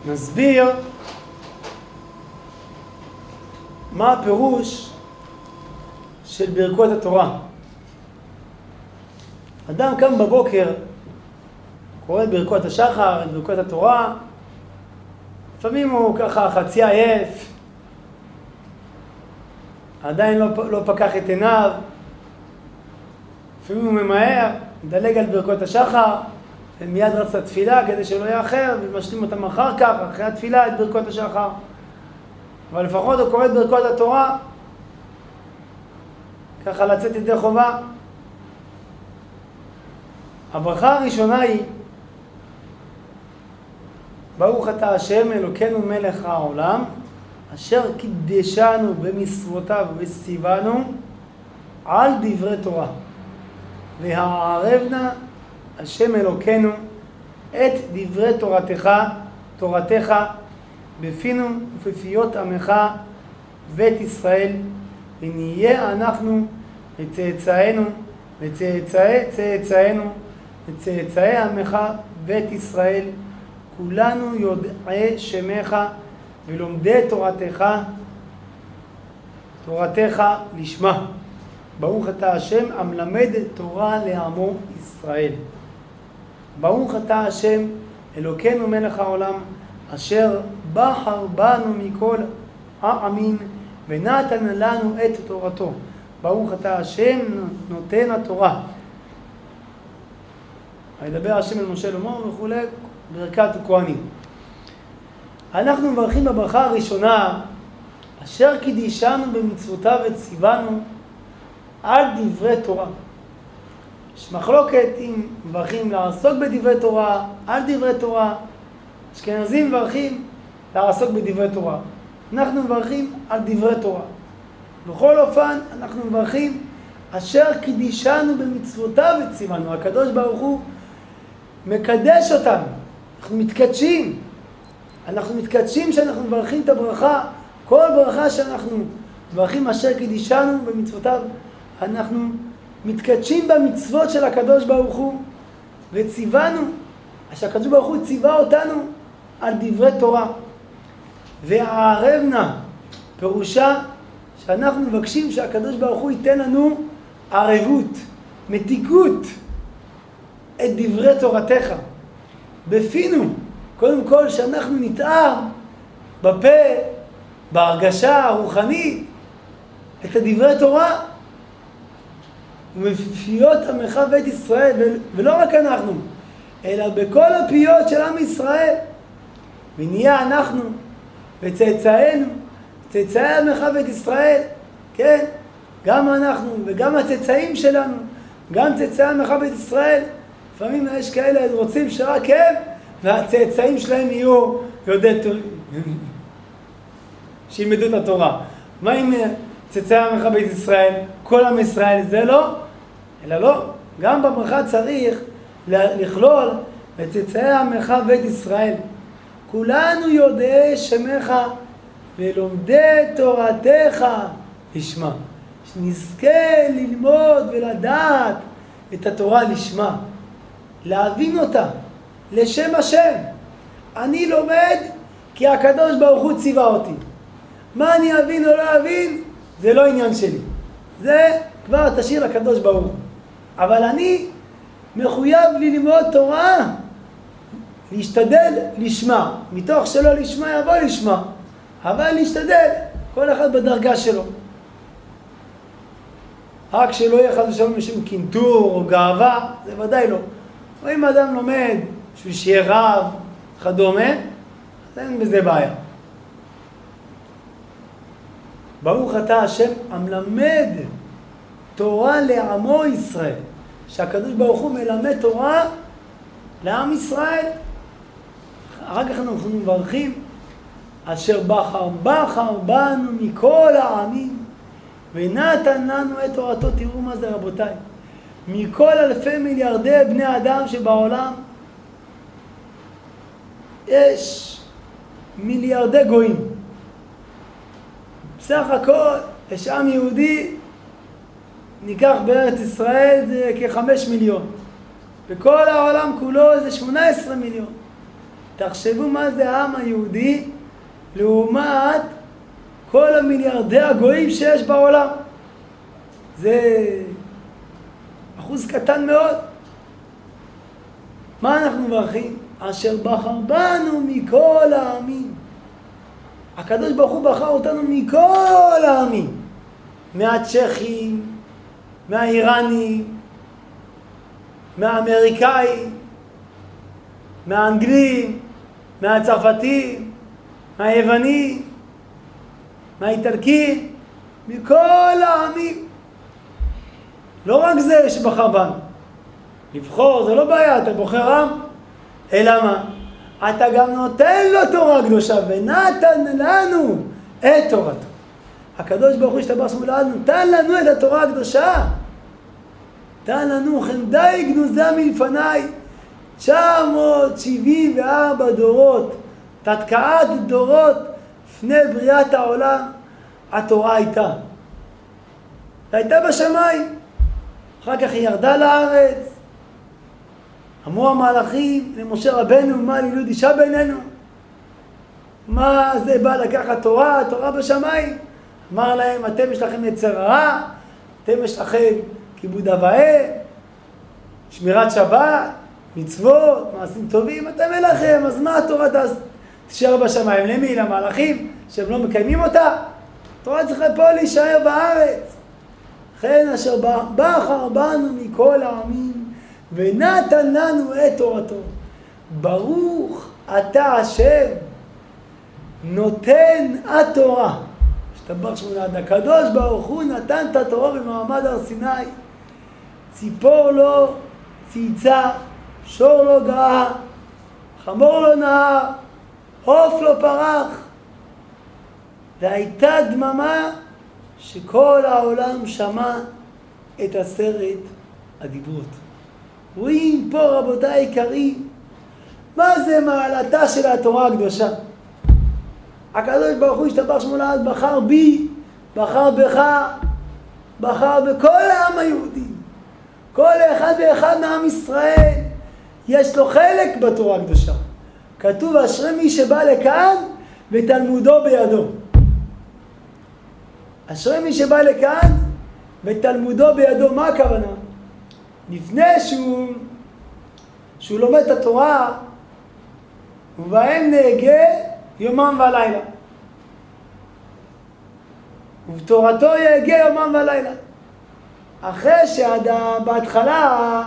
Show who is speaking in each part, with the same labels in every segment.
Speaker 1: נסביר מה הפירוש של ברכות התורה. אדם קם בבוקר, קורא את ברכות השחר, את ברכות התורה, לפעמים הוא ככה חצי עייף, עדיין לא פקח את עיניו, לפעמים הוא ממהר, מדלג על ברכות השחר, ומיד רץ לתפילה כדי שלא יאחר, ומשלים אותם אחר כך, אחרי התפילה, את ברכות השחר. אבל לפחות הוא קורא את ברכות התורה, ככה לצאת ידי חובה. הברכה הראשונה היא, ברוך אתה השם אלוקינו מלך העולם, אשר קידשנו במצוותיו וציוונו על דברי תורה. והערבנה השם אלוקינו את דברי תורתך בפינו ובפיות עמך בית ישראל, ונהיה אנחנו וצאצאינו וצאצאי צאצאינו וצאצאי עמך בית ישראל, כולנו יודעי שמך ולומדי תורתך לשמה. ברוך אתה השם המלמד תורה לעמו ישראל. ברוך אתה השם אלוקינו מלך העולם, אשר בחר בנו מכל העמים ונתן לנו את תורתו. ברוך אתה השם נותן התורה. וידבר השם אל משה לאמור וכו', ברכת הכהנים. אנחנו מברכים בברכה הראשונה, אשר קידשנו במצוותיו וציוונו על דברי תורה. יש מחלוקת אם מברכים לעסוק בדברי תורה, על דברי תורה. אשכנזים מברכים לעסוק בדברי תורה. אנחנו מברכים על דברי תורה. בכל אופן אנחנו מברכים אשר קידשנו במצוותיו וציוונו. הקדוש ברוך הוא מקדש אותנו. אנחנו מתקדשים. אנחנו מתקדשים שאנחנו מברכים את הברכה. כל ברכה שאנחנו מברכים אשר קידשנו במצוותיו, אנחנו מתקדשים במצוות של הקדוש ברוך הוא וציוונו, שהקדוש ברוך הוא ציווה אותנו על דברי תורה. והערבנה פירושה שאנחנו מבקשים שהקדוש ברוך הוא ייתן לנו ערבות, מתיקות את דברי תורתך בפינו. קודם כל שאנחנו נטעם בפה, בהרגשה הרוחנית, את הדברי תורה ובפיות עמך בית ישראל, ולא רק אנחנו, אלא בכל הפיות של עם ישראל. ונהיה אנחנו וצאצאינו, צאצאי עמך בית ישראל, כן, גם אנחנו וגם הצאצאים שלנו, גם צאצאי עמך בית ישראל. לפעמים יש כאלה רוצים שרק הם והצאצאים שלהם יהיו יודעי שילמדו את התורה. מה אם צאצאי עמך בית ישראל, כל עם ישראל? זה לא, אלא לא. גם בברכה צריך לכלול את צאצאי עמך בית ישראל. כולנו יודעי שמך ולומדי תורתך לשמה. שנזכה ללמוד ולדעת את התורה לשמה, להבין אותה לשם השם. אני לומד כי הקדוש ברוך הוא ציווה אותי. מה אני אבין או לא אבין זה לא עניין שלי, זה כבר תשאיר לקדוש ברוך הוא. אבל אני מחויב ללמוד תורה, להשתדל לשמה. מתוך שלא לשמה יבוא לשמה, אבל להשתדל, כל אחד בדרגה שלו. רק שלא יהיה חד ושלום משום קינטור או גאווה, זה ודאי לא. או אם אדם לומד בשביל שיהיה רב כדומה, אז אין בזה בעיה. ברוך אתה השם המלמד תורה לעמו ישראל. שהקדוש ברוך הוא מלמד תורה לעם ישראל. אחר כך אנחנו מברכים אשר בחר בנו מכל העמים ונתן לנו את תורתו. תראו מה זה רבותיי, מכל אלפי מיליארדי בני אדם שבעולם יש מיליארדי גויים. בסך הכל יש עם יהודי, ניקח בארץ ישראל זה כ5 מיליון, בכל העולם כולו זה 18 מיליון. תחשבו מה זה העם היהודי לעומת כל המיליארדי הגויים שיש בעולם. זה אחוז קטן מאוד. מה אנחנו מברכים? אשר בחר בנו מכל העמים. הקדוש ברוך הוא בחר אותנו מכל העמים. מהצ'כים, מהאיראנים, מהאמריקאים, מהאנגלים, מהצרפתים, מהיוונים, מהאיטלקים, מכל העמים. לא רק זה שבחר בנו. לבחור זה לא בעיה, אתה בוחר עם, אלא מה? אתה גם נותן לו תורה קדושה, ונתן לנו את תורתו. הקדוש ברוך הוא השתבח שמו לעד, נתן לנו את התורה הקדושה. נתן לנו חמדי גנוזה מלפניי, 974 דורות, תתקעת דורות לפני בריאת העולם, התורה הייתה. והייתה בשמיים. אחר כך היא ירדה לארץ. אמרו המלאכים למשה רבנו, מה לילוד אישה בינינו? מה זה בא לקחת תורה? התורה בשמיים. אמר להם, אתם יש לכם יצר הרע, אתם יש לכם כיבוד אב ואם, שמירת שבת, מצוות, מעשים טובים, אתם אין לכם, אז מה התורה תישאר בשמיים? למי? למלאכים שהם לא מקיימים אותה? התורה צריכה פה להישאר בארץ. לכן אשר בחר בנו מכל העמים ונתן לנו את תורתו. ברוך אתה השם נותן התורה. השתבח שמו לעד. הקדוש ברוך הוא נתן את התורה במעמד הר סיני. ציפור לא צייצה, שור לא גאה, חמור לא נהר, עוף לא פרח. והייתה דממה שכל העולם שמע את 10 הדיברות. רואים פה רבותיי היקרים, מה זה מעלתה של התורה הקדושה? הקדוש ברוך הוא השתבח שמו לעד, בחר בי, בחר בך, בחר בכל העם היהודי. כל אחד ואחד מעם ישראל יש לו חלק בתורה הקדושה. כתוב אשרי מי שבא לכאן ותלמודו בידו. אשרי מי שבא לכאן ותלמודו בידו. מה הכוונה? לפני שהוא לומד את התורה, ובהם נהגה יומם ולילה. ובתורתו יהגה יומם ולילה. אחרי בהתחלה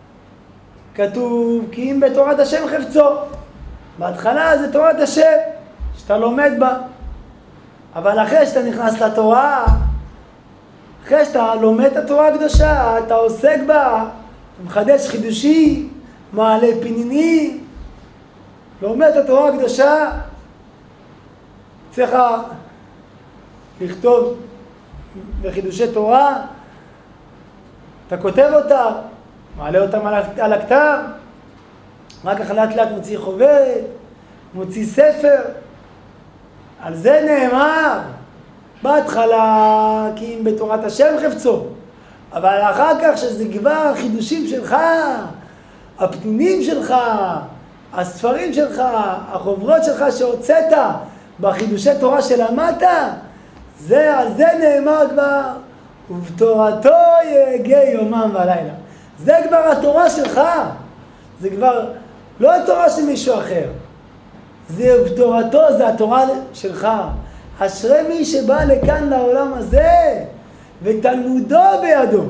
Speaker 1: כתוב כי אם בתורת השם חפצו. בהתחלה זה תורת השם שאתה לומד בה. אבל אחרי שאתה נכנס לתורה, אחרי שאתה לומד את התורה הקדושה, אתה עוסק בה, אתה מחדש חידושים, מעלה פנינים, לומד את התורה הקדושה, צריך לכתוב בחידושי תורה, אתה כותב אותה, מעלה אותם על הכתב, רק כך לאט לאט מוציא חוברת, מוציא ספר. על זה נאמר בהתחלה כי אם בתורת השם חפצו, אבל אחר כך שזה כבר החידושים שלך, הפנינים שלך, הספרים שלך, החוברות שלך שהוצאת בחידושי תורה שלמדת, על זה נאמר כבר ובתורתו יהגה יומם ולילה. זה כבר התורה שלך, זה כבר לא התורה של מישהו אחר, זה בתורתו, זה התורה שלך. אשרי מי שבא לכאן לעולם הזה ותלמודו בידו.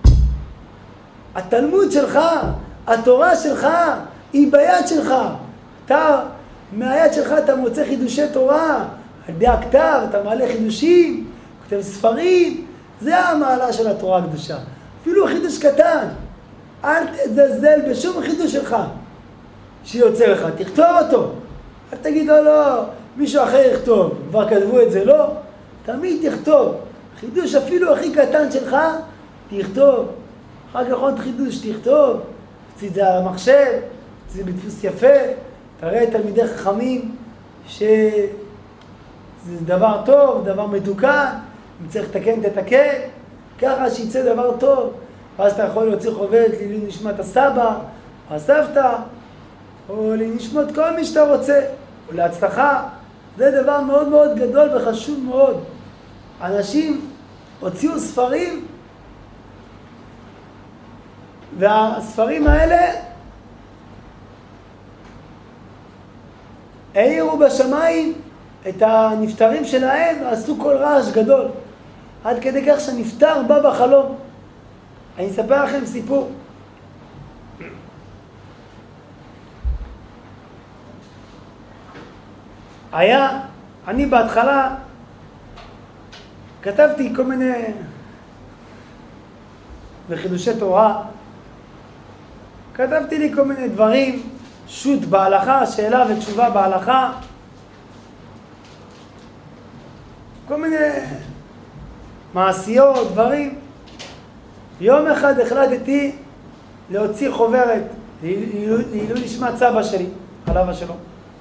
Speaker 1: התלמוד שלך, התורה שלך היא ביד שלך. מהיד שלך אתה מוצא חידושי תורה, על ידי הכתב אתה מעלה חידושים, כותב ספרים. זה המעלה של התורה הקדושה. אפילו חידוש קטן, אל תזלזל בשום חידוש שלך שיוצא לך, תכתוב אותו. אל תגיד לא, מישהו אחר יכתוב, כבר כתבו את זה, לא. תמיד תכתוב. חידוש אפילו הכי קטן שלך, תכתוב. אחר כך עוד חידוש תכתוב. תוציא את זה על המחשב, תוציא את זה בדפוס יפה. תראה תלמידי חכמים שזה דבר טוב, דבר מתוקן. אם צריך לתקן, תתקן. ככה שיצא דבר טוב. ואז אתה יכול להוציא חוברת לעילוי נשמת הסבא, הסבתא. או לנשמות כל מי שאתה רוצה, או להצלחה. זה דבר מאוד מאוד גדול וחשוב מאוד. אנשים הוציאו ספרים, והספרים האלה העירו בשמיים את הנפטרים שלהם ועשו כל רעש גדול. עד כדי כך שהנפטר בא בחלום. אני אספר לכם סיפור. אני בהתחלה כתבתי כל מיני בחידושי תורה, כתבתי לי כל מיני דברים, שו"ת בהלכה, שאלה ותשובה בהלכה, כל מיני מעשיות, דברים. יום אחד החלטתי להוציא חוברת לעילוי נשמת סבא שלי, עליו השלום.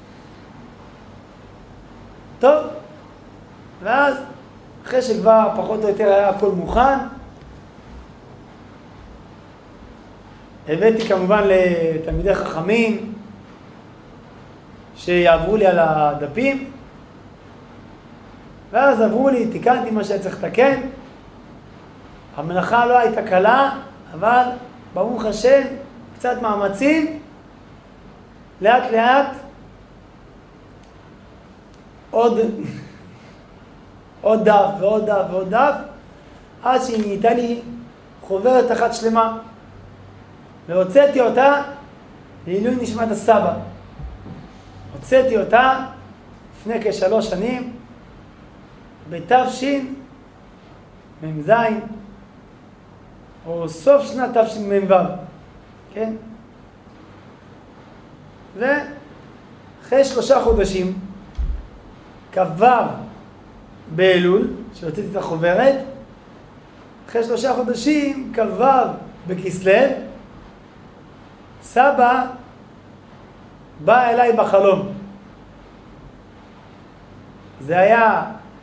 Speaker 1: טוב, ואז אחרי שכבר פחות או יותר היה הכל מוכן, הבאתי כמובן לתלמידי חכמים שיעברו לי על הדפים, ואז עברו לי, תיקנתי מה שהיה צריך לתקן. המלאכה לא הייתה קלה, אבל ברוך השם, קצת מאמצים, לאט לאט, עוד דף ועוד דף ועוד דף, עד שהיא נהייתה לי חוברת אחת שלמה. והוצאתי אותה לעילוי נשמת הסבא. הוצאתי אותה לפני כ3 שנים, בתשמ"ז, או סוף שנת תשמ"ו, כן? ואחרי 3 חודשים, כ"ו באלול, שהוצאתי את החוברת, אחרי 3 חודשים, כ"ו בכסלו, סבא בא אליי בחלום. זה היה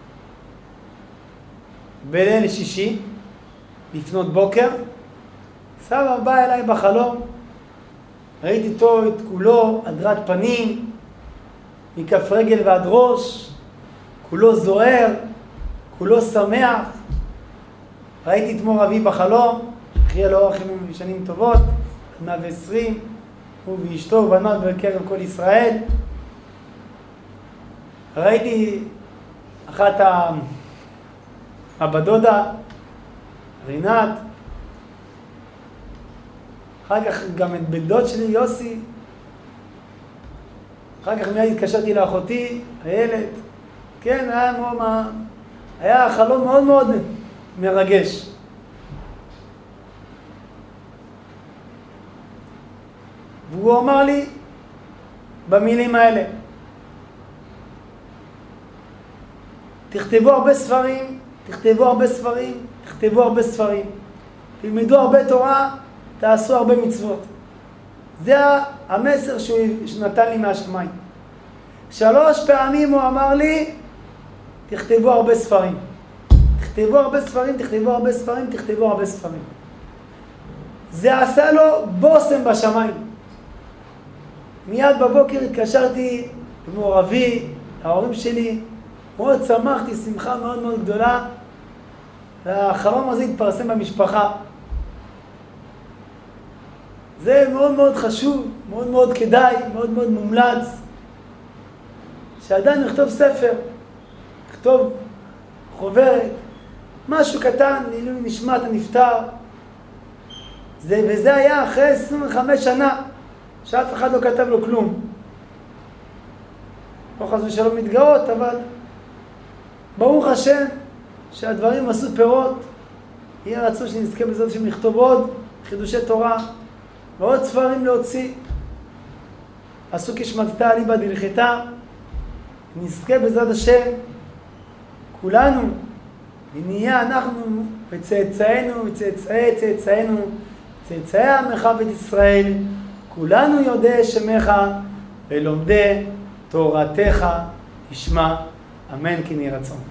Speaker 1: בליל שישי, לפנות בוקר. סבא בא אליי בחלום, ראיתי איתו את כולו הדרת פנים, מכף רגל ועד ראש, כולו זוהר, כולו שמח. ראיתי את מור אבי בחלום, יחיה לו אורך ימים ושנים טובות, 120, הוא ואשתו ובניו בקרב כל ישראל. ראיתי אחת הבדודה, רינת, אחר כך גם את בן דוד שלי, יוסי. אחר כך מיד התקשרתי לאחותי, הילד. כן, היה חלום מאוד מאוד מרגש. והוא אמר לי במילים האלה, תכתבו הרבה ספרים, תכתבו הרבה ספרים, תכתבו הרבה ספרים. תלמדו הרבה תורה, תעשו הרבה מצוות. זה המסר שנתן לי מהשמיים. 3 פעמים הוא אמר לי, תכתבו הרבה ספרים. תכתבו הרבה ספרים, תכתבו הרבה ספרים, תכתבו הרבה ספרים. זה עשה לו בוסם בשמיים. מיד בבוקר התקשרתי למור אבי, ההורים שלי, מאוד שמחתי, שמחה מאוד מאוד גדולה, והחלום הזה התפרסם במשפחה. זה מאוד מאוד חשוב, מאוד מאוד כדאי, מאוד מאוד מומלץ, שעדיין נכתוב ספר, נכתוב חוברת, משהו קטן, לעילוי נשמת הנפטר. וזה היה אחרי 25 שנה, שאף אחד לא כתב לו כלום. לא חס ושלום מתגאות, אבל ברוך השם שהדברים עשו פירות. יהיה רצון שנזכה בזאת השם לכתוב עוד חידושי תורה ועוד ספרים להוציא. עשו כשמתתה אליבא דהלכתה. נזכה בזאת השם כולנו, ונהיה אנחנו וצאצאינו וצאצאי צאצאינו, צאצאי עמך בית ישראל, כולנו יודעי שמך ולומדי תורתך ישמע. אמן כן יהי רצון.